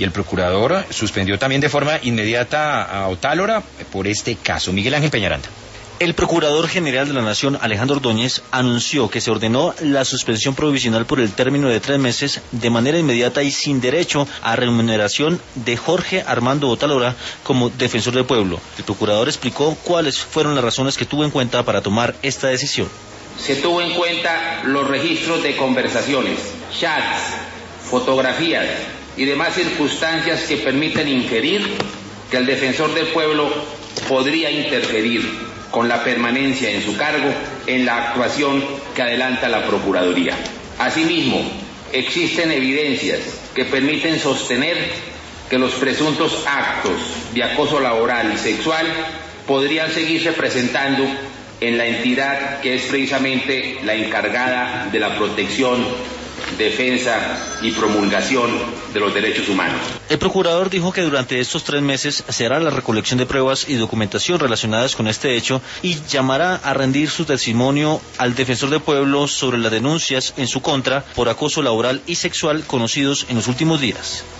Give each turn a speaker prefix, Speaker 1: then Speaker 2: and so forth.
Speaker 1: y el procurador suspendió también de forma inmediata a Otálora por este caso. Miguel Ángel Peñaranda.
Speaker 2: El Procurador General de la Nación, Alejandro Ordóñez, anunció que se ordenó la suspensión provisional por el término de 3 meses de manera inmediata y sin derecho a remuneración de Jorge Armando Otálora como defensor del pueblo. El procurador explicó cuáles fueron las razones que tuvo en cuenta para tomar esta decisión.
Speaker 3: Se tuvo en cuenta los registros de conversaciones, chats, fotografías y demás circunstancias que permiten inferir que el defensor del pueblo podría interferir con la permanencia en su cargo en la actuación que adelanta la Procuraduría. Asimismo, existen evidencias que permiten sostener que los presuntos actos de acoso laboral y sexual podrían seguirse presentando en la entidad que es precisamente la encargada de la protección, defensa y promulgación de los derechos humanos.
Speaker 2: El procurador dijo que durante estos 3 meses se hará la recolección de pruebas y documentación relacionadas con este hecho y llamará a rendir su testimonio al defensor del pueblo sobre las denuncias en su contra por acoso laboral y sexual conocidos en los últimos días.